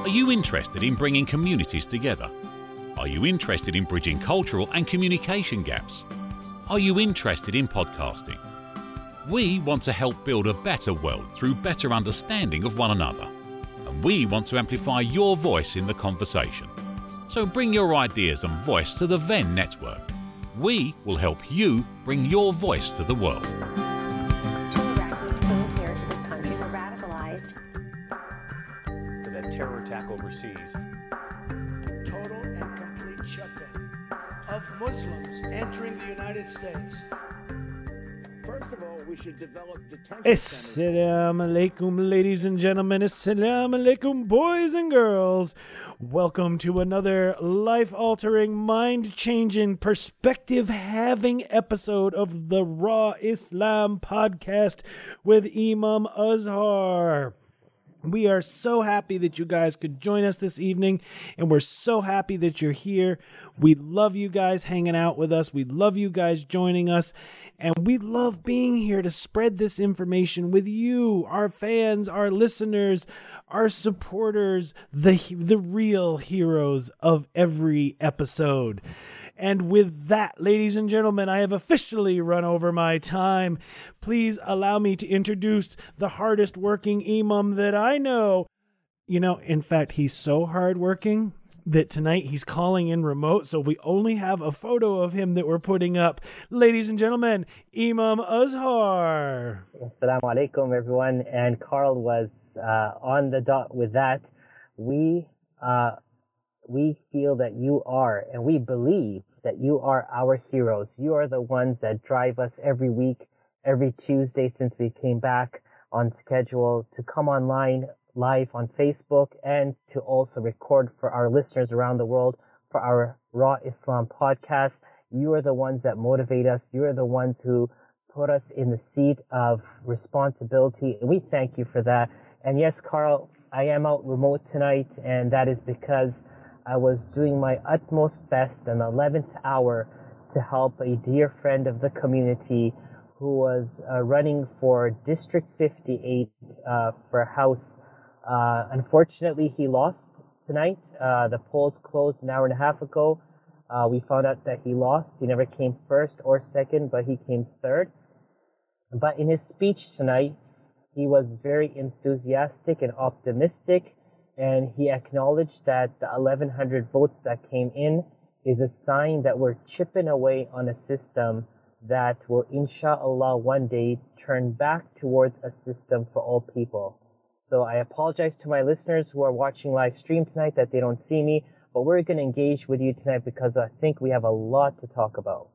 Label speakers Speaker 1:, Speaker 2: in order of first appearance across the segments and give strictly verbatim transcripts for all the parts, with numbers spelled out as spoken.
Speaker 1: Are you interested in bringing communities together? Are you interested in bridging cultural and communication gaps? Are you interested in podcasting? We want to help build a better world through better understanding of one another. And we want to amplify your voice in the conversation. So bring your ideas and voice to the Venn Network. We will help you bring your voice to the world.
Speaker 2: Two Iraqis came here to this country were radicalized.
Speaker 3: For that terror attack overseas.
Speaker 4: Total and complete shutdown of Muslims entering the United States.
Speaker 5: First of all, we should develop detention
Speaker 6: Assalamu alaikum, ladies and gentlemen. Assalamu alaikum, boys and girls. Welcome to another life-altering, mind-changing, perspective-having episode of the Raw Islam podcast with Imam Azhar. We are so happy that you guys could join us this evening, and we're so happy that you're here. We love you guys hanging out with us. We love you guys joining us, and we love being here to spread this information with you, our fans, our listeners, our supporters, the the real heroes of every episode. And with that, ladies and gentlemen, I have officially run over my time. Please allow me to introduce the hardest working imam that I know. You know, in fact, he's so hardworking that tonight he's calling in remote, so we only have a photo of him that we're putting up. Ladies and gentlemen, Imam Azhar.
Speaker 7: Assalamu alaikum, everyone. And Carl was uh, on the dot with that. We, uh, we feel that you are, and we believe that you are our heroes. You are the ones that drive us every week, every Tuesday since we came back on schedule to come online live on Facebook and to also record for our listeners around the world for our Raw Islam podcast. You are the ones that motivate us. You are the ones who put us in the seat of responsibility, and we thank you for that. And yes, Carl, I am out remote tonight, and that is because I was doing my utmost best in the eleventh hour to help a dear friend of the community who was uh, running for District fifty-eight uh, for House. Uh, unfortunately, he lost tonight. Uh, the polls closed an hour and a half ago. Uh, we found out that he lost. He never came first or second, but he came third. But in his speech tonight, he was very enthusiastic and optimistic. And he acknowledged that the eleven hundred votes that came in is a sign that we're chipping away on a system that will, inshallah, one day turn back towards a system for all people. So I apologize to my listeners who are watching live stream tonight that they don't see me, but we're going to engage with you tonight because I think we have a lot to talk about.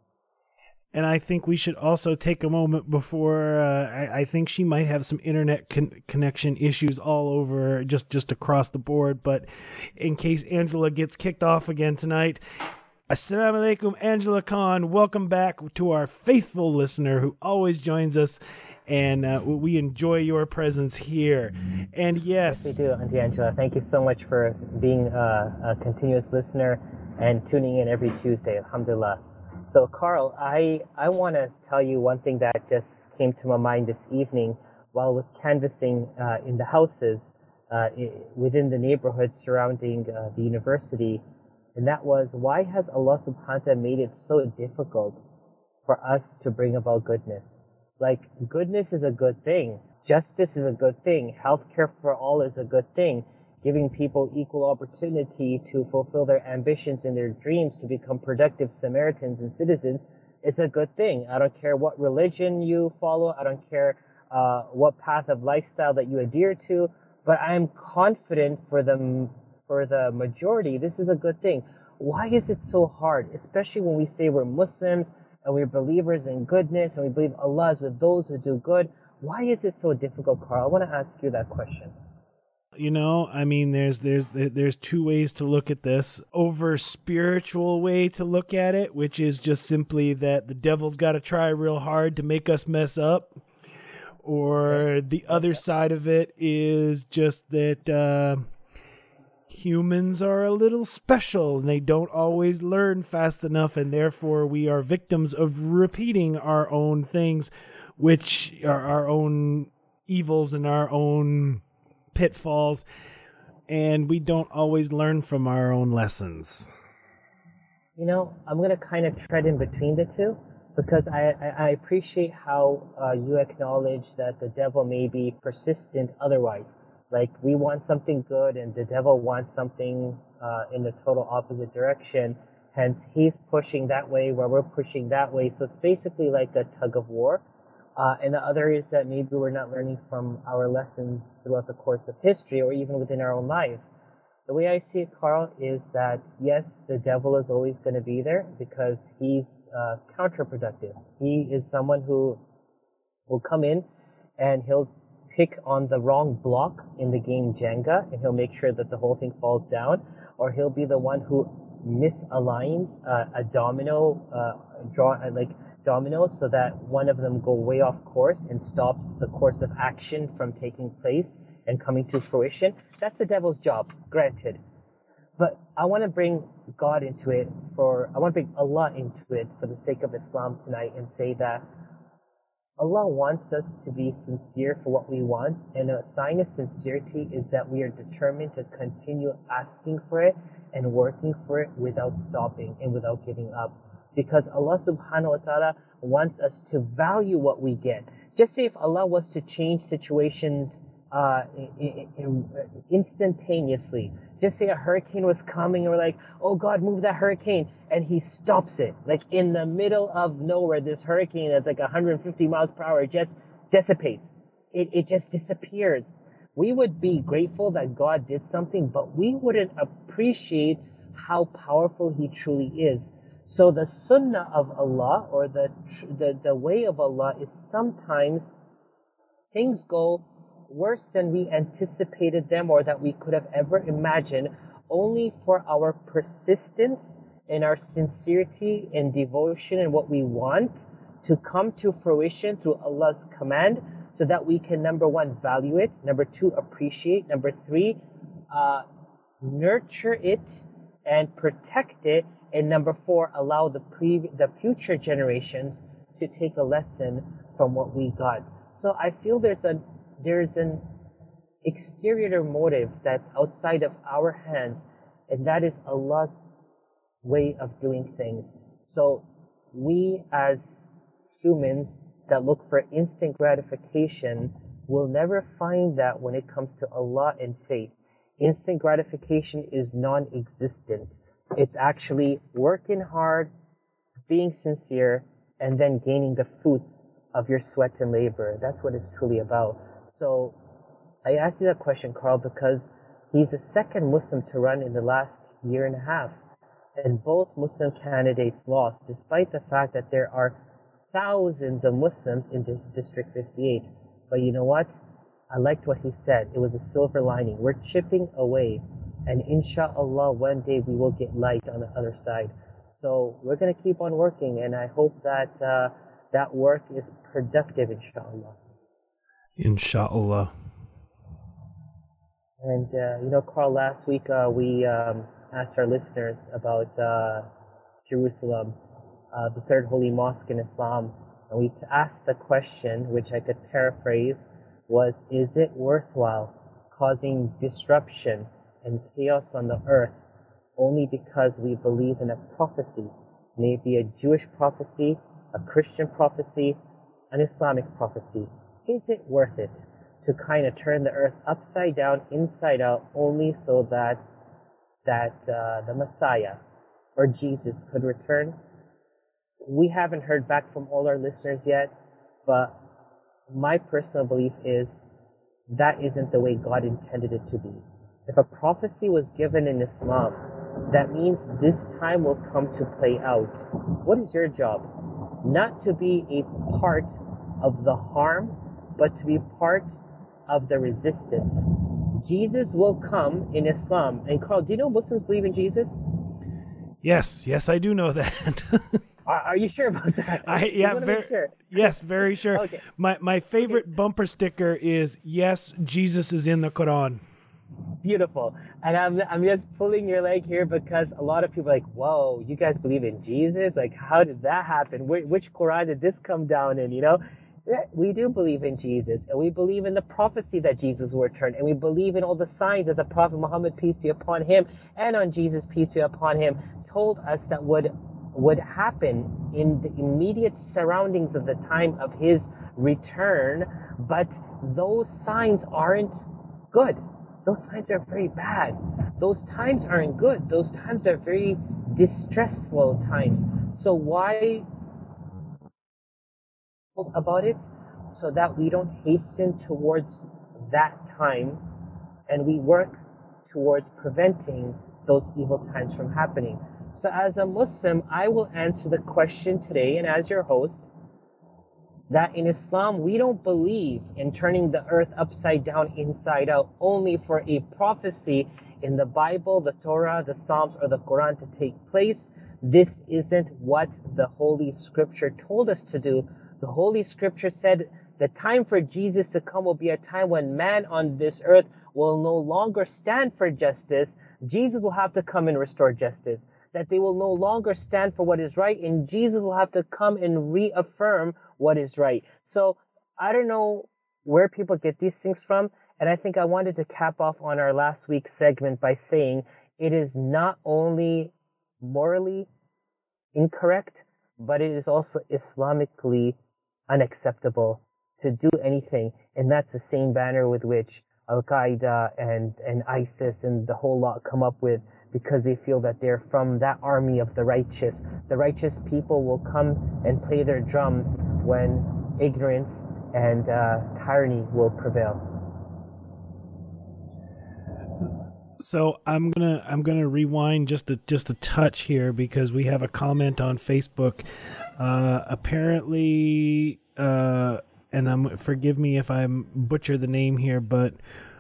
Speaker 6: And I think we should also take a moment before, uh, I, I think she might have some internet con- connection issues all over, just, just across the board. But in case Angela gets kicked off again tonight, Assalamu alaikum, Angela Khan. Welcome back to our faithful listener who always joins us. And uh, we enjoy your presence here. And yes.
Speaker 7: Yes, we do, Auntie Angela. Thank you so much for being uh, a continuous listener and tuning in every Tuesday. Alhamdulillah. So, Carl, I, I want to tell you one thing that just came to my mind this evening while I was canvassing uh, in the houses uh, I- within the neighborhood surrounding uh, the university, and that was, why has Allah subhanahu wa ta'ala made it so difficult for us to bring about goodness? Like, goodness is a good thing. Justice is a good thing. Healthcare for all is a good thing. Giving people equal opportunity to fulfill their ambitions and their dreams to become productive Samaritans and citizens, it's a good thing. I don't care what religion you follow. I don't care uh, what path of lifestyle that you adhere to. But I'm confident for the, for the majority, this is a good thing. Why is it so hard? Especially when we say we're Muslims and we're believers in goodness and we believe Allah is with those who do good. Why is it so difficult, Carl? I want to ask you that question.
Speaker 6: You know, I mean, there's there's there's two ways to look at this. Over spiritual way to look at it, which is just simply that the devil's got to try real hard to make us mess up. Or the other side of it is just that uh, humans are a little special and they don't always learn fast enough, and therefore we are victims of repeating our own things, which are our own evils and our own pitfalls. and we don't always learn from our own lessons.
Speaker 7: You know, I'm going to kind of tread in between the two because I, I, I appreciate how uh, you acknowledge that the devil may be persistent otherwise. Like, we want something good and the devil wants something uh, in the total opposite direction. Hence, he's pushing that way while we're pushing that way. So it's basically like a tug of war. Uh, and the other is that maybe we're not learning from our lessons throughout the course of history or even within our own lives. The way I see it, Carl, is that yes, the devil is always going to be there because he's uh, counterproductive. He is someone who will come in and he'll pick on the wrong block in the game Jenga and he'll make sure that the whole thing falls down, or he'll be the one who misaligns uh, a domino, uh, draw uh, like dominoes so that one of them go way off course and stops the course of action from taking place and coming to fruition. That's the devil's job, granted. But I want to bring God into it for, I want to bring Allah into it for the sake of Islam tonight and say that Allah wants us to be sincere for what we want, and a sign of sincerity is that we are determined to continue asking for it and working for it without stopping and without giving up. Because Allah subhanahu wa ta'ala wants us to value what we get. Just say if Allah was to change situations Uh, in, in, instantaneously. Just say a hurricane was coming and we're like, oh God, move that hurricane, and he stops it. Like in the middle of nowhere, this hurricane that's like one hundred fifty miles per hour just dissipates. It, it just disappears. We would be grateful that God did something, but we wouldn't appreciate how powerful he truly is. So the sunnah of Allah, or the, the, the way of Allah, is sometimes things go worse than we anticipated them or that we could have ever imagined, only for our persistence and our sincerity and devotion and what we want to come to fruition through Allah's command, so that we can, number one, value it, number two, appreciate, number three, uh, nurture it and protect it, and number four, allow the pre- the future generations to take a lesson from what we got. So I feel there's a There's an exterior motive that's outside of our hands, and that is Allah's way of doing things. So we as humans that look for instant gratification will never find that when it comes to Allah and faith. Instant gratification is non-existent. It's actually working hard, being sincere, and then gaining the fruits of your sweat and labor. That's what it's truly about. So I asked you that question, Carl, because he's the second Muslim to run in the last year and a half. And both Muslim candidates lost, despite the fact that there are thousands of Muslims in District fifty-eight. But you know what? I liked what he said. It was a silver lining. We're chipping away. And inshallah, one day we will get light on the other side. So we're going to keep on working. And I hope that uh, that work is productive, inshallah.
Speaker 6: Inshallah.
Speaker 7: And, uh, you know, Carl, last week uh, we um, asked our listeners about uh, Jerusalem, uh, the third holy mosque in Islam. And we asked the question, which I could paraphrase, was, is it worthwhile causing disruption and chaos on the earth only because we believe in a prophecy? May it be a Jewish prophecy, a Christian prophecy, an Islamic prophecy. Is it worth it to kind of turn the earth upside down, inside out, only so that that uh, the Messiah or Jesus could return? We haven't heard back from all our listeners yet, but my personal belief is that isn't the way God intended it to be. If a prophecy was given in Islam, that means this time will come to play out. What is your job? Not to be a part of the harm, but to be part of the resistance. Jesus will come in Islam. And Carl, do you know Muslims believe in Jesus?
Speaker 6: Yes, yes, I do know that.
Speaker 7: are, are you sure about that?
Speaker 6: I, yeah, very, sure. Yes, very sure. Okay. My my favorite okay. bumper sticker is, yes, Jesus is in the Quran.
Speaker 7: Beautiful. And I'm I'm just pulling your leg here because a lot of people are like, whoa, you guys believe in Jesus? Like, how did that happen? Which, which Quran did this come down in, you know? we do believe in Jesus, and we believe in the prophecy that Jesus will return, and we believe in all the signs that the Prophet Muhammad, peace be upon him, and on Jesus, peace be upon him, told us that would would happen in the immediate surroundings of the time of his return. But those signs aren't good. Those signs are very bad. Those times aren't good. Those times are very distressful times. So why about it? So that we don't hasten towards that time, and we work towards preventing those evil times from happening. So as a Muslim, I will answer the question today, and as your host, that in Islam, we don't believe in turning the earth upside down, inside out, only for a prophecy in the Bible, the Torah, the Psalms, or the Quran to take place. This isn't what the Holy Scripture told us to do. The Holy Scripture said the time for Jesus to come will be a time when man on this earth will no longer stand for justice. Jesus will have to come and restore justice. That they will no longer stand for what is right, and Jesus will have to come and reaffirm what is right. So I don't know where people get these things from, and I think I wanted to cap off on our last week's segment by saying it is not only morally incorrect, but it is also Islamically unacceptable to do anything, and that's the same banner with which Al-Qaeda and, and ISIS and the whole lot come up with, because they feel that they're from that army of the righteous. The righteous people will come and play their drums when ignorance and uh, tyranny will prevail.
Speaker 6: So I'm gonna I'm gonna rewind just a just a touch here, because we have a comment on Facebook. Uh, apparently, uh, and I'm forgive me if I butcher the name here, but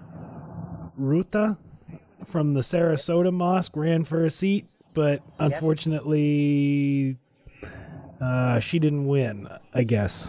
Speaker 6: Ruta from the Sarasota Mosque ran for a seat, but unfortunately, uh, she didn't win, I guess.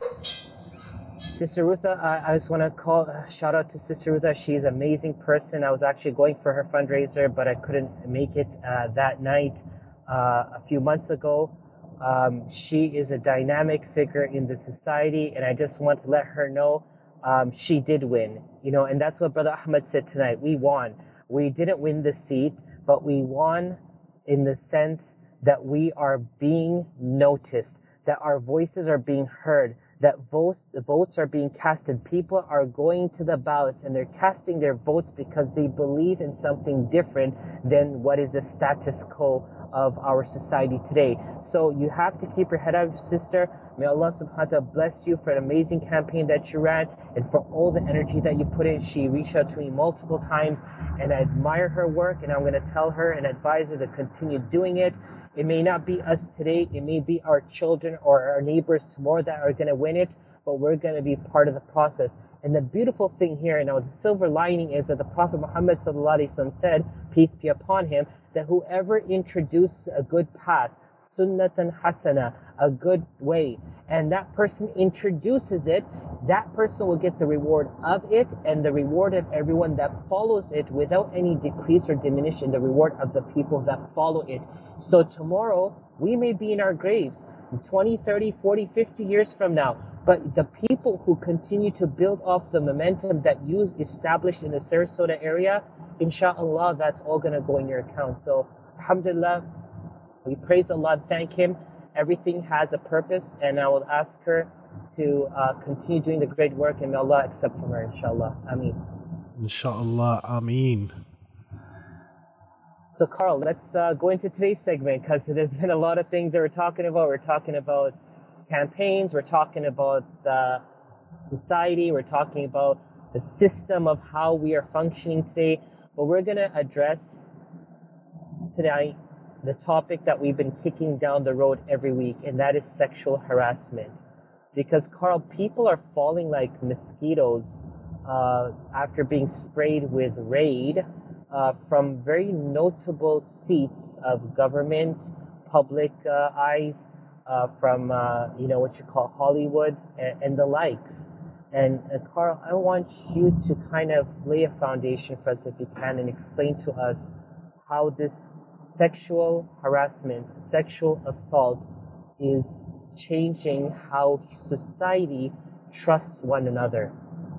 Speaker 7: Sister Rutha, I, I just want to call uh, shout out to Sister Rutha. She's an amazing person. I was actually going for her fundraiser, but I couldn't make it uh, that night uh, a few months ago. Um, she is a dynamic figure in the society, and I just want to let her know um, she did win. You know, and that's what Brother Ahmed said tonight. We won. We didn't win the seat, but we won in the sense that we are being noticed, that our voices are being heard, that votes, votes are being casted. People are going to the ballots and they're casting their votes because they believe in something different than what is the status quo of our society today. So you have to keep your head up, sister. May Allah subhanahu wa ta'ala bless you for an amazing campaign that you ran and for all the energy that you put in. She reached out to me multiple times, and I admire her work, and I'm going to tell her and advise her to continue doing it. It may not be us today, it may be our children or our neighbors tomorrow that are going to win it, but we're going to be part of the process. And the beautiful thing here, and the silver lining, is that the Prophet Muhammad sallallahu alaihi wasallam said, peace be upon him, that whoever introduces a good path, sunnatan hasana, a good way, and that person introduces it, that person will get the reward of it and the reward of everyone that follows it, without any decrease or diminish in the reward of the people that follow it. So tomorrow, we may be in our graves twenty, thirty, forty, fifty years from now, but the people who continue to build off the momentum that you established in the Sarasota area, inshallah, that's all going to go in your account. So alhamdulillah, we praise Allah and thank him. Everything has a purpose, and I will ask her to uh, continue doing the great work, and may Allah accept from her, inshallah. Ameen.
Speaker 6: Inshallah, Ameen.
Speaker 7: So Carl, let's uh, go into today's segment, because there's been a lot of things that we're talking about. We're talking about campaigns, we're talking about uh, society, we're talking about the system of how we are functioning today. But we're going to address tonight the topic that we've been kicking down the road every week, and that is sexual harassment. Because, Carl, people are falling like mosquitoes uh, after being sprayed with Raid uh, from very notable seats of government, public uh, eyes, uh, from, uh, you know, what you call Hollywood and, and the likes. And, uh, Carl, I want you to kind of lay a foundation for us, if you can, and explain to us how this sexual harassment, sexual assault is changing how society trusts one another.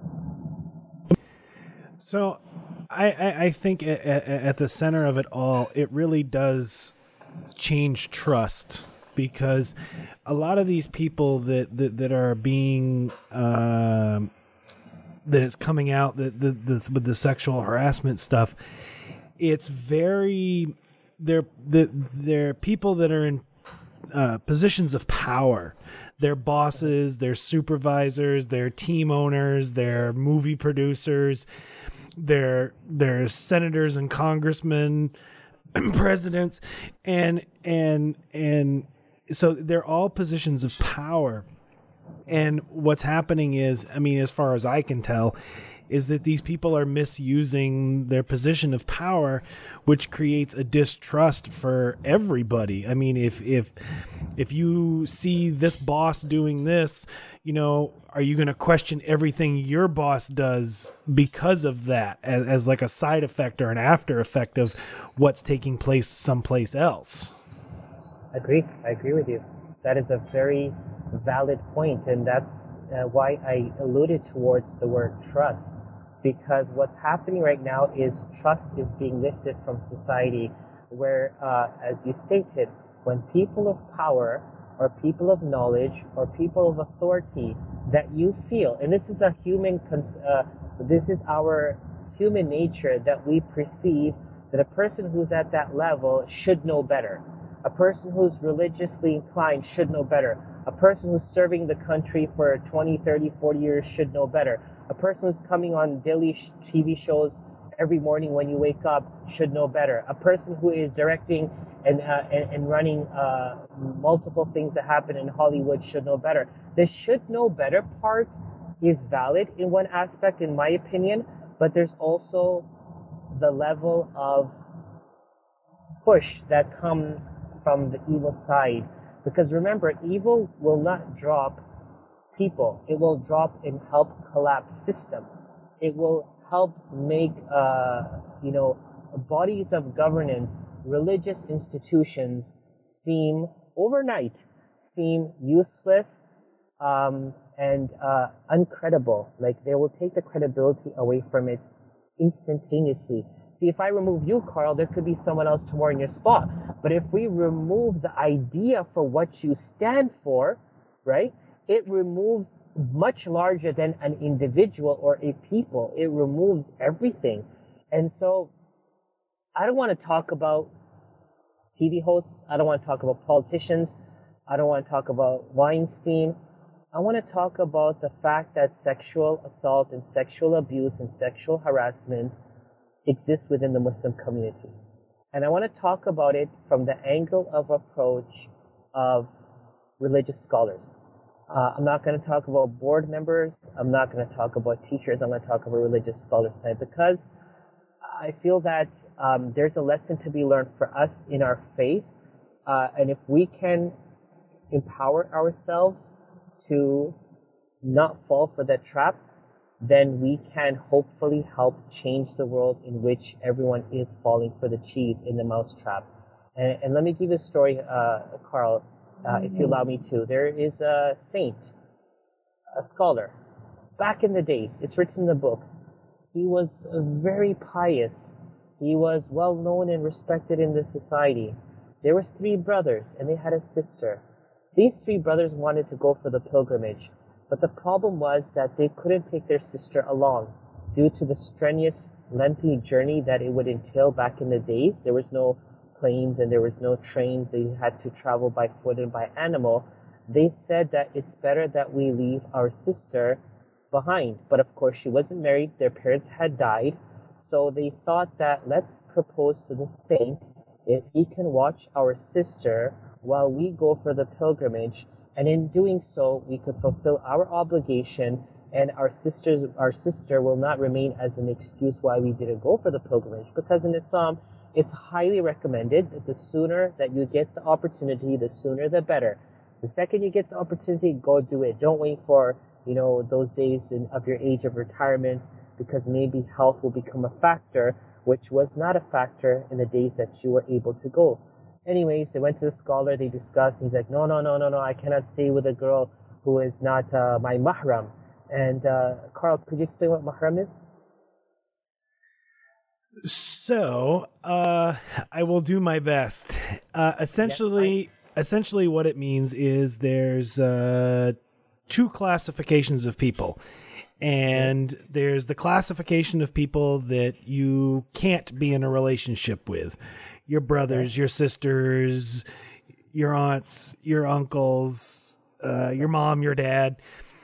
Speaker 6: So I, I, I think at, at the center of it all, it really does change trust, because a lot of these people that, that, that are being, um, that it's coming out that the, the, with the sexual harassment stuff, it's very, they're, they're, they're people that are in uh, positions of power. They're bosses, they're supervisors, they're team owners, they're movie producers, they're, they're senators and congressmen, presidents, and, and, and so they're all positions of power. And what's happening is, I mean, as far as I can tell, is that these people are misusing their position of power, which creates a distrust for everybody. I mean, if if if you see this boss doing this, you know, are you going to question everything your boss does because of that, as, as like a side effect or an after effect of what's taking place someplace else?
Speaker 7: I agree. I agree with you. That is a very valid point, and that's uh, why I alluded towards the word trust, because what's happening right now is trust is being lifted from society, where, uh, as you stated, when people of power or people of knowledge or people of authority that you feel, and this is a human, cons- uh, this is our human nature, that we perceive that a person who's at that level should know better. A person who's religiously inclined should know better. A person who's serving the country for twenty, thirty, forty years should know better. A person who's coming on daily T V shows every morning when you wake up should know better. A person who is directing and uh, and, and running uh, multiple things that happen in Hollywood should know better. The should know better part is valid in one aspect, in my opinion, but there's also the level of push that comes from the evil side. Because remember, evil will not drop people. It will drop and help collapse systems. It will help make, uh, you know, bodies of governance, religious institutions seem overnight, seem useless um, and uh, uncredible. Like, they will take the credibility away from it instantaneously. See, if I remove you, Carl, there could be someone else tomorrow in your spot. But if we remove the idea for what you stand for, right, it removes much larger than an individual or a people. It removes everything. And so I don't want to talk about T V hosts. I don't want to talk about politicians. I don't want to talk about Weinstein. I want to talk about the fact that sexual assault and sexual abuse and sexual harassment exists within the Muslim community. And I want to talk about it from the angle of approach of religious scholars. Uh, I'm not going to talk about board members. I'm not going to talk about teachers. I'm going to talk about religious scholars tonight, because I feel that um, there's a lesson to be learned for us in our faith. Uh, and if we can empower ourselves to not fall for that trap, then we can hopefully help change the world in which everyone is falling for the cheese in the mousetrap. And, and let me give you a story, uh, Carl, uh, if you allow me to. There is a saint, a scholar, back in the days. It's written in the books. He was very pious. He was well known and respected in the society. There was three brothers, and they had a sister. These three brothers wanted to go for the pilgrimage. But the problem was that they couldn't take their sister along due to the strenuous, lengthy journey that it would entail back in the days. There was no planes and there was no trains. They had to travel by foot and by animal. They said that it's better that we leave our sister behind. But of course, she wasn't married. Their parents had died. So they thought that let's propose to the saint if he can watch our sister while we go for the pilgrimage. And in doing so, we could fulfill our obligation, and our sisters, our sister will not remain as an excuse why we didn't go for the pilgrimage. Because in Islam, it's highly recommended that the sooner that you get the opportunity, the sooner the better. The second you get the opportunity, go do it. Don't wait for, you know, those days in, of your age of retirement, because maybe health will become a factor, which was not a factor in the days that you were able to go. Anyways, they went to the scholar, they discussed, and he's like, no, no, no, no, no, I cannot stay with a girl who is not uh, my mahram. And uh, Carl, could you explain what mahram is?
Speaker 6: So, uh, I will do my best. Uh, essentially, essentially what it means is there's uh, two classifications of people. And there's the classification of people that you can't be in a relationship with. Your brothers, your sisters, your aunts, your uncles, uh, your mom, your dad.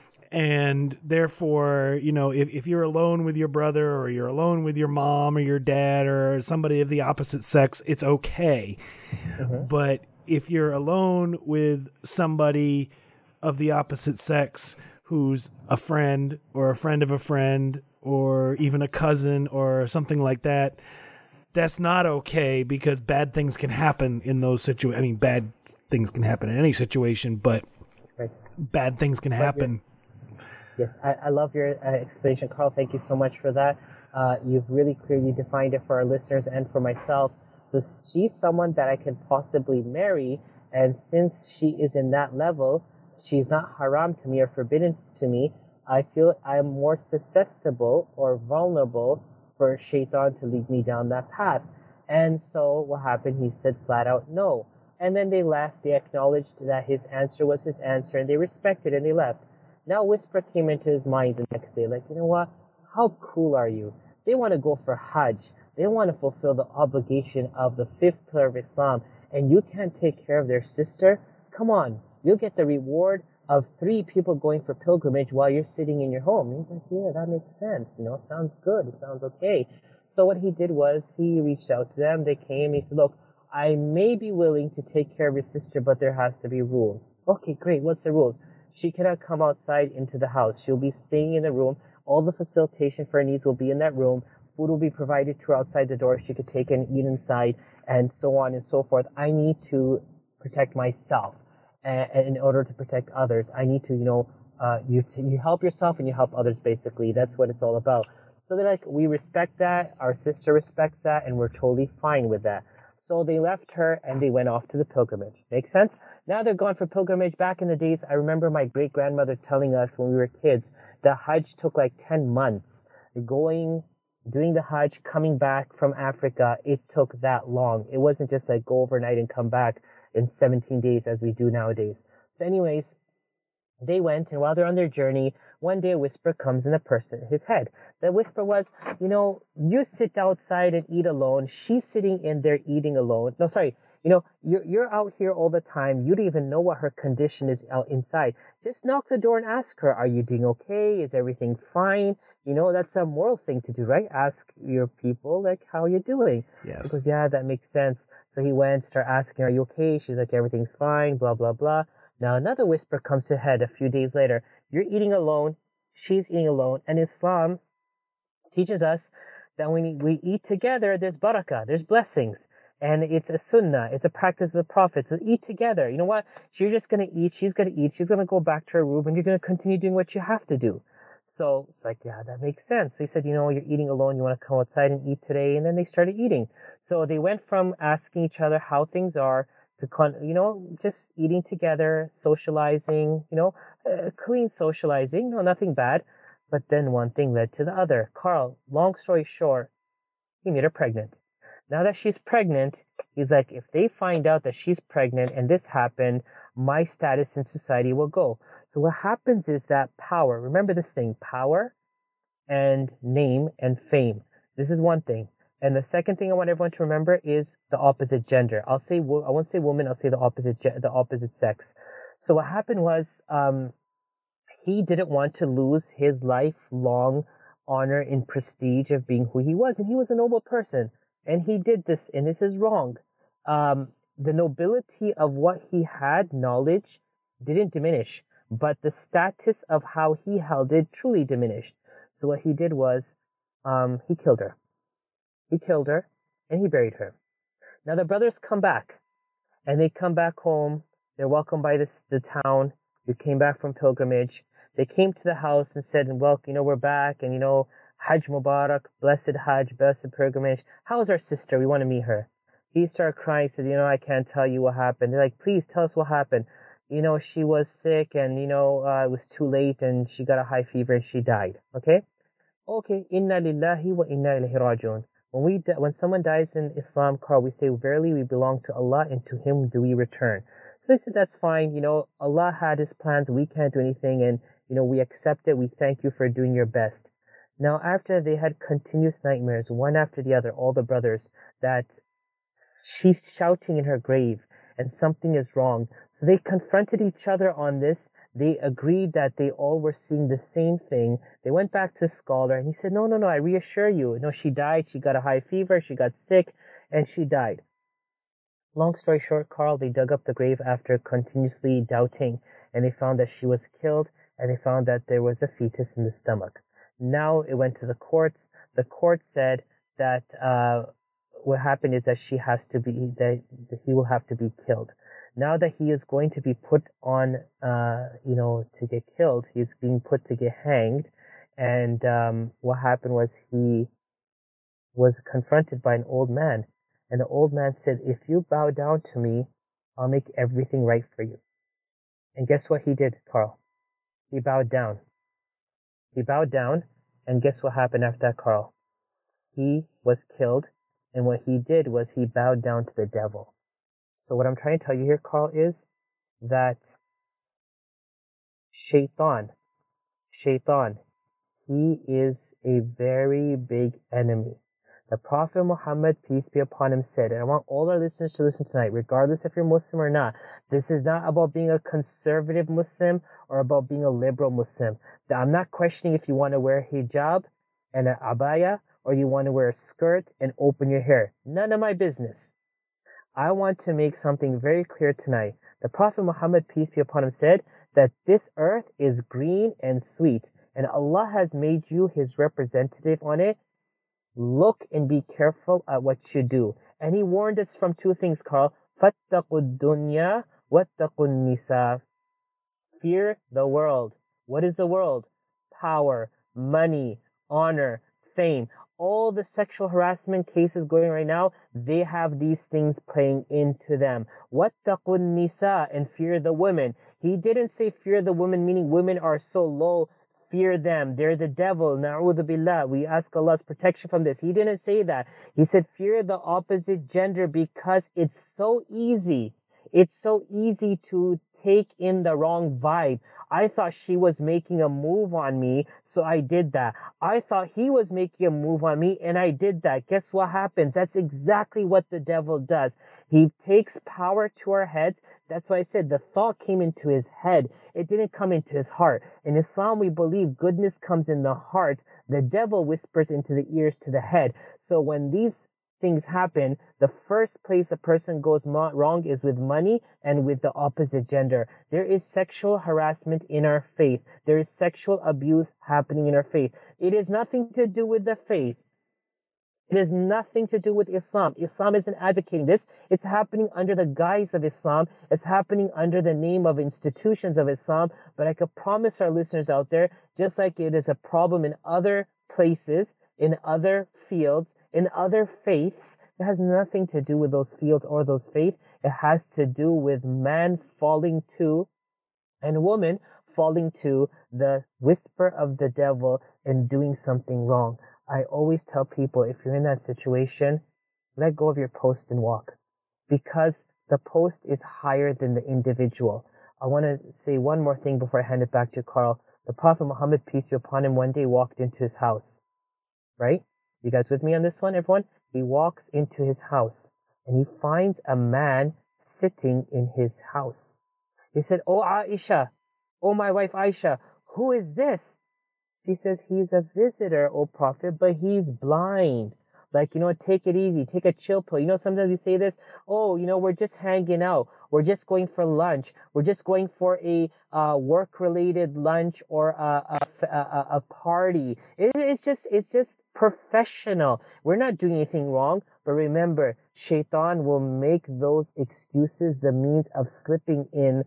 Speaker 6: And therefore, you know, if, if you're alone with your brother or you're alone with your mom or your dad or somebody of the opposite sex, it's okay. Mm-hmm. But if you're alone with somebody of the opposite sex who's a friend or a friend of a friend or even a cousin or something like that, that's not okay because bad things can happen in those situations. I mean, bad things can happen in any situation, but right. bad things can happen.
Speaker 7: Yes, I, I love your uh, explanation, Carl. Thank you so much for that. Uh, you've really clearly defined it for our listeners and for myself. So she's someone that I can possibly marry, and since she is in that level, she's not haram to me or forbidden to me, I feel I'm more susceptible or vulnerable for shaitan to lead me down that path. And so what happened? He said flat out no. And then they left. They acknowledged that his answer was his answer, and they respected and they left. Now whisper came into his mind the next day, like, you know what? How cool are you? They want to go for Hajj. They want to fulfill the obligation of the fifth pillar of Islam, and you can't take care of their sister? Come on. You'll get the reward of three people going for pilgrimage while you're sitting in your home. And he's like, yeah, that makes sense. You know, it sounds good. It sounds okay. So what he did was he reached out to them. They came. He said, look, I may be willing to take care of your sister, but there has to be rules. Okay, great. What's the rules? She cannot come outside into the house. She'll be staying in the room. All the facilitation for her needs will be in that room. Food will be provided to her outside the door. She could take and eat inside, and so on and so forth. I need to protect myself. And in order to protect others, I need to, you know, uh, you t- you help yourself and you help others, basically. That's what it's all about. So they're like, we respect that, our sister respects that, and we're totally fine with that. So they left her and they went off to the pilgrimage. Make sense? Now they're gone for pilgrimage. Back in the days, I remember my great-grandmother telling us when we were kids, the Hajj took like ten months. Going, doing the Hajj, coming back from Africa, it took that long. It wasn't just like go overnight and come back in seventeen days as we do nowadays. So anyways, they went, and while they're on their journey, one day a whisper comes in a person, his head. The whisper was, you know, you sit outside and eat alone. She's sitting in there eating alone. No, sorry. You know, you're, you're out here all the time. You don't even know what her condition is out inside. Just knock the door and ask her, are you doing okay? Is everything fine? You know, that's a moral thing to do, right? Ask your people, like, how are you doing?
Speaker 6: Yes.
Speaker 7: He goes, yeah, that makes sense. So he went, started asking, are you okay? She's like, everything's fine, blah, blah, blah. Now another whisper comes to head a few days later. You're eating alone. She's eating alone. And Islam teaches us that when we eat together, there's barakah, there's blessings. And it's a sunnah, it's a practice of the Prophet. So eat together. You know what? You're just going to eat, she's going to eat, she's going to go back to her room, and you're going to continue doing what you have to do. So it's like, yeah, that makes sense. So he said, you know, you're eating alone, you want to come outside and eat today. And then they started eating. So they went from asking each other how things are to, con- you know, just eating together, socializing, you know, uh, clean socializing, no, nothing bad. But then one thing led to the other. Carl, long story short, he made her pregnant. Now that she's pregnant, he's like, if they find out that she's pregnant and this happened, my status in society will go. So what happens is that power, remember this thing, power and name and fame. This is one thing. And the second thing I want everyone to remember is the opposite gender. I'll say, I won't say woman, I'll say the opposite, the opposite sex. So what happened was, um, he didn't want to lose his lifelong honor and prestige of being who he was. And he was a noble person. And he did this, and this is wrong. Um, the nobility of what he had, knowledge, didn't diminish. But the status of how he held it truly diminished. So what he did was, um, he killed her. He killed her, and he buried her. Now the brothers come back, and they come back home. They're welcomed by this, the town who came back from pilgrimage. They came to the house and said, well, you know, we're back, and, you know, Hajj Mubarak, blessed Hajj, blessed pilgrimage. How is our sister? We want to meet her. He started crying, said, you know, I can't tell you what happened. They're like, please tell us what happened. You know, she was sick and, you know, uh, it was too late and she got a high fever and she died. Okay? Okay. Inna lillahi wa inna ilayhi rajiun. When we, when someone dies in Islam, Carl, we say, verily we belong to Allah and to Him do we return. So they said, that's fine. You know, Allah had His plans. We can't do anything. And, you know, we accept it. We thank you for doing your best. Now, after they had continuous nightmares, one after the other, all the brothers, that she's shouting in her grave and something is wrong. So they confronted each other on this. They agreed that they all were seeing the same thing. They went back to the scholar and he said, no, no, no, I reassure you. No, she died. She got a high fever. She got sick and she died. Long story short, Carl, they dug up the grave after continuously doubting and they found that she was killed and they found that there was a fetus in the stomach. Now it went to the courts. The court said that, uh, what happened is that she has to be, that, that he will have to be killed. Now that he is going to be put on, uh, you know, to get killed, he's being put to get hanged. And, um, what happened was he was confronted by an old man. And the old man said, if you bow down to me, I'll make everything right for you. And guess what he did, Carl? He bowed down. He bowed down. And guess what happened after that, Carl? He was killed. And what he did was he bowed down to the devil. So what I'm trying to tell you here, Carl, is that Shaitan, Shaitan, he is a very big enemy. The Prophet Muhammad, peace be upon him, said, and I want all our listeners to listen tonight, regardless if you're Muslim or not, this is not about being a conservative Muslim or about being a liberal Muslim. I'm not questioning if you want to wear hijab and an abaya, or you want to wear a skirt and open your hair. None of my business. I want to make something very clear tonight. The Prophet Muhammad, peace be upon him, said that this earth is green and sweet, and Allah has made you His representative on it. Look and be careful at what you do. And He warned us from two things, Carl. فَاتَّقُوا الدُّنْيَا وَاتَّقُوا النِّسَاءَ. Fear the world. What is the world? Power, money, honor, fame. All the sexual harassment cases going right now, they have these things playing into them. وَاتَّقُوا النِّسَاءَ, and fear the women. He didn't say fear the women, meaning women are so low. Fear them. They're the devil. Na'udhu billah. We ask Allah's protection from this. He didn't say that. He said fear the opposite gender because it's so easy. It's so easy to take in the wrong vibe. I thought she was making a move on me, so I did that. I thought he was making a move on me, and I did that. Guess what happens? That's exactly what the devil does. He takes power to our heads. That's why I said the thought came into his head. It didn't come into his heart. In Islam, we believe goodness comes in the heart. The devil whispers into the ears to the head. So when these things happen, the first place a person goes wrong is with money and with the opposite gender. There is sexual harassment in our faith. There is sexual abuse happening in our faith. It has nothing to do with the faith. It has nothing to do with Islam. Islam isn't advocating this. It's happening under the guise of Islam. It's happening under the name of institutions of Islam. But I could promise our listeners out there, just like it is a problem in other places, in other fields, in other faiths, it has nothing to do with those fields or those faiths. It has to do with man falling to and woman falling to the whisper of the devil and doing something wrong. I always tell people, if you're in that situation, let go of your post and walk, because the post is higher than the individual. I want to say one more thing before I hand it back to Carl. The Prophet Muhammad, peace be upon him, one day walked into his house, right? You guys with me on this one, everyone? He walks into his house and he finds a man sitting in his house. He said, "Oh Aisha, oh my wife Aisha, who is this?" She says, "He's a visitor, O Prophet, but he's blind. Like, you know, take it easy, take a chill pill." You know, sometimes we say this, "Oh, you know, we're just hanging out. We're just going for lunch. We're just going for a uh, work-related lunch or a, a, a, a party." It, it's just, it's just professional. We're not doing anything wrong. But remember, Shaitan will make those excuses the means of slipping in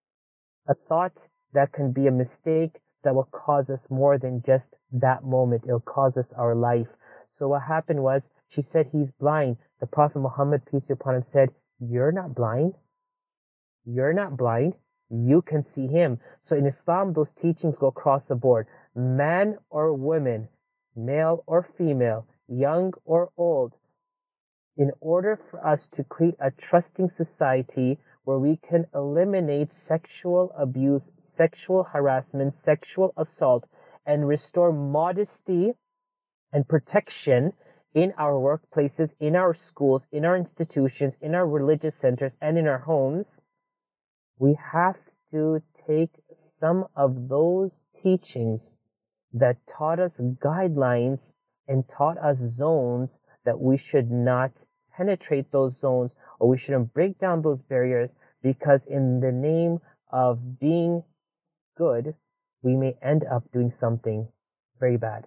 Speaker 7: a thought that can be a mistake that will cause us more than just that moment. It'll cause us our life. So what happened was She said, he's blind. The Prophet Muhammad, peace be upon him, said, you're not blind. You're not blind. You can see him. So in Islam, those teachings go across the board. Man or woman, male or female, young or old. In order for us to create a trusting society where we can eliminate sexual abuse, sexual harassment, sexual assault, and restore modesty and protection in our workplaces, in our schools, in our institutions, in our religious centers, and in our homes, we have to take some of those teachings that taught us guidelines and taught us zones that we should not penetrate those zones, or we shouldn't break down those barriers, because in the name of being good, we may end up doing something very bad.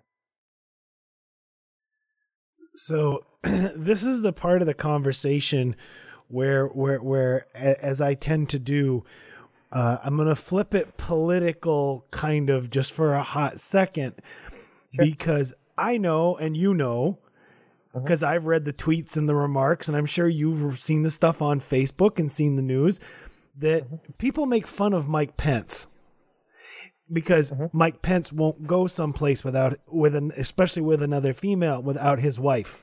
Speaker 6: So this is the part of the conversation where, where, where, as I tend to do, uh, I'm going to flip it political kind of just for a hot second, sure. Because I know, and you know, because uh-huh. I've read the tweets and the remarks, and I'm sure you've seen the stuff on Facebook and seen the news, that uh-huh. people make fun of Mike Pence. Because uh-huh. Mike Pence won't go someplace without, with an, especially with another female, without his wife.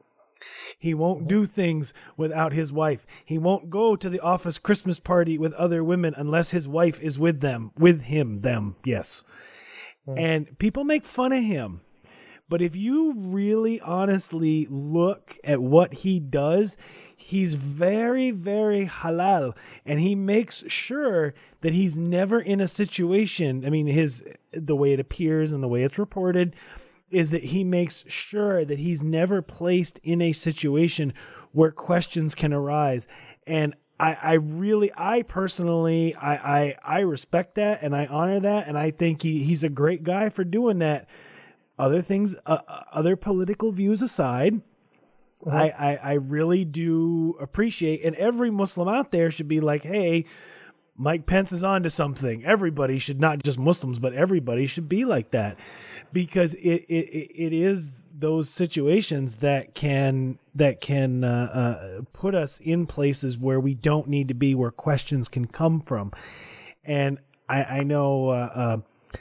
Speaker 6: He won't uh-huh. do things without his wife. He won't go to the office Christmas party with other women unless his wife is with them, with him, them, yes. Uh-huh. And people make fun of him. But if you really honestly look at what he does, he's very, very halal, and he makes sure that he's never in a situation. I mean, his the way it appears and the way it's reported is that he makes sure that he's never placed in a situation where questions can arise. And I, I really, I personally, I, I, I respect that and I honor that, and I think he, he's a great guy for doing that. Other things, uh, other political views aside, uh-huh. I, I, I really do appreciate, and every Muslim out there should be like, hey, Mike Pence is on to something. Everybody should, not just Muslims, but everybody should be like that, because it it, it is those situations that can that can uh, uh, put us in places where we don't need to be, where questions can come from. And I, I know. Uh, uh,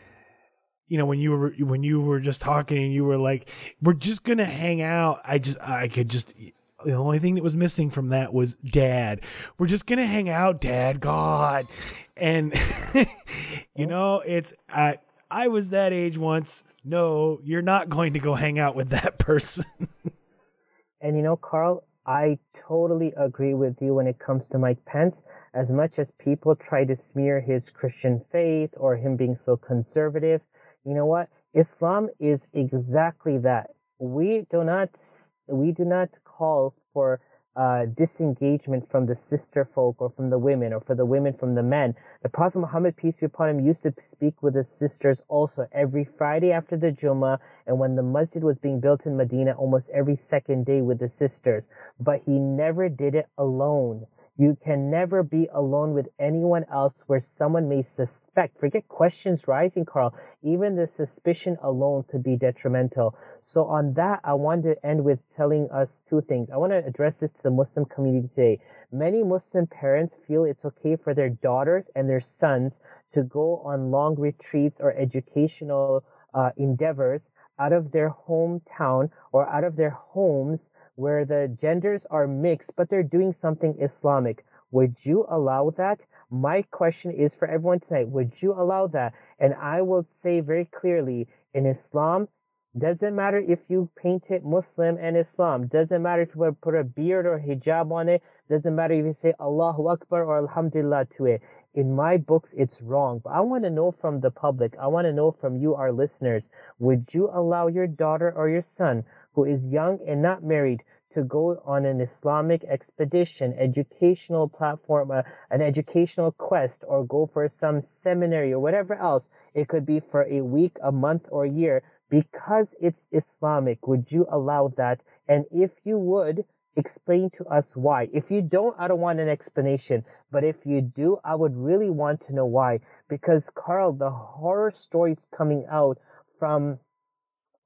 Speaker 6: You know, when you were when you were just talking, you were like, "We're just gonna hang out." I just, I could just. The only thing that was missing from that was Dad. We're just gonna hang out, Dad. God, and you know, it's I. I was that age once. No, you're not going to go hang out with that person.
Speaker 7: And you know, Carl, I totally agree with you when it comes to Mike Pence. As much as people try to smear his Christian faith or him being so conservative, you know what? Islam is exactly that. We do not, we do not call for uh, disengagement from the sister folk or from the women, or for the women from the men. The Prophet Muhammad, peace be upon him, used to speak with his sisters also every Friday after the Jummah, and when the masjid was being built in Medina, almost every second day with the sisters. But he never did it alone. You can never be alone with anyone else where someone may suspect. Forget questions rising, Carl. Even the suspicion alone could be detrimental. So on that, I want to end with telling us two things. I want to address this to the Muslim community today. Many Muslim parents feel it's okay for their daughters and their sons to go on long retreats or educational uh, endeavors out of their hometown or out of their homes where the genders are mixed, but they're doing something Islamic. Would you allow that? My question is for everyone tonight. Would you allow that? And I will say very clearly, in Islam, doesn't matter if you paint it Muslim and Islam. Doesn't matter if you put a beard or hijab on it. Doesn't matter if you say Allahu Akbar or Alhamdulillah to it. In my books, it's wrong. But I want to know from the public. I want to know from you, our listeners. Would you allow your daughter or your son, who is young and not married, to go on an Islamic expedition, educational platform, uh, an educational quest, or go for some seminary or whatever else? It could be for a week, a month, or a year. Because it's Islamic, would you allow that? And if you would, explain to us why. If you don't, I don't want an explanation. But if you do, I would really want to know why. Because, Carl, the horror stories coming out from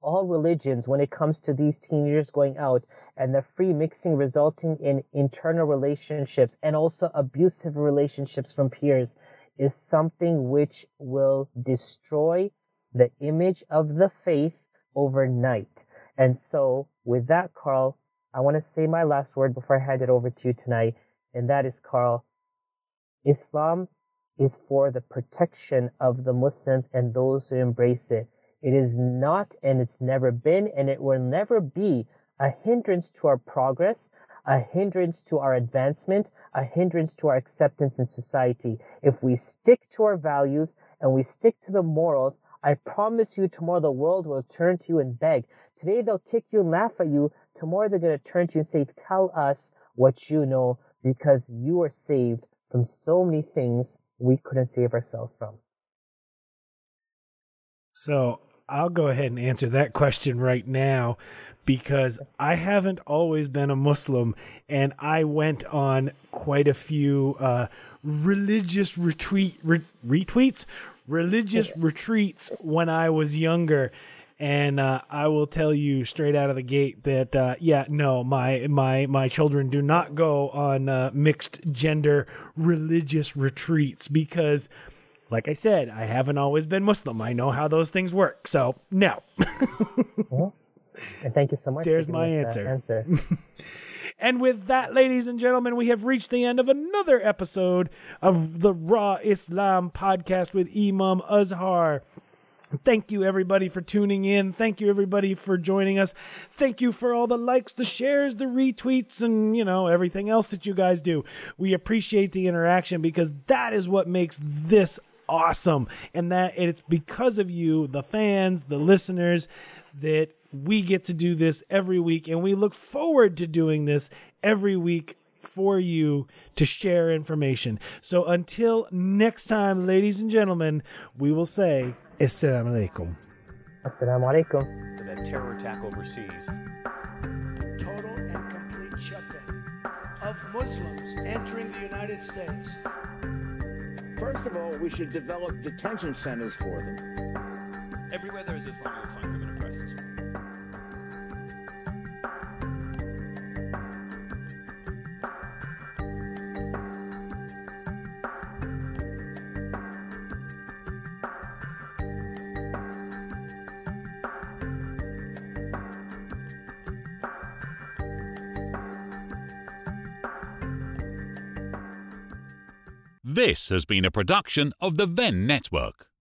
Speaker 7: all religions when it comes to these teenagers going out and the free mixing resulting in internal relationships and also abusive relationships from peers is something which will destroy the image of the faith overnight. And so with that, Carl, I want to say my last word before I hand it over to you tonight. And that is, Carl, Islam is for the protection of the Muslims and those who embrace it. It is not, and it's never been, and it will never be a hindrance to our progress, a hindrance to our advancement, a hindrance to our acceptance in society. If we stick to our values and we stick to the morals, I promise you tomorrow the world will turn to you and beg. Today they'll kick you and laugh at you. Tomorrow they're going to turn to you and say, tell us what you know, because you are saved from so many things we couldn't save ourselves from.
Speaker 6: So I'll go ahead and answer that question right now, because I haven't always been a Muslim, and I went on quite a few uh, religious retweet re- retweets, religious retreats when I was younger. And uh, I will tell you straight out of the gate that, uh, yeah, no, my my my children do not go on uh, mixed gender religious retreats because, like I said, I haven't always been Muslim. I know how those things work. So, no.
Speaker 7: Well, and thank you so much.
Speaker 6: There's
Speaker 7: for
Speaker 6: my
Speaker 7: giving us
Speaker 6: answer.
Speaker 7: that answer.
Speaker 6: And with that, ladies and gentlemen, we have reached the end of another episode of the Raw Islam podcast with Imam Azhar. Thank you, everybody, for tuning in. Thank you, everybody, for joining us. Thank you for all the likes, the shares, the retweets, and, you know, everything else that you guys do. We appreciate the interaction because that is what makes this awesome. And that it's because of you, the fans, the listeners, that we get to do this every week. And we look forward to doing this every week for you to share information. So until next time, ladies and gentlemen, we will say Assalamu alaikum.
Speaker 7: Assalamu alaikum.
Speaker 3: For that terror attack overseas.
Speaker 4: Total and complete shutdown of Muslims entering the United States.
Speaker 5: First of all, we should develop detention centers for them.
Speaker 8: Everywhere there is Islam, you will find women oppressed.
Speaker 1: This has been a production of the Venn Network.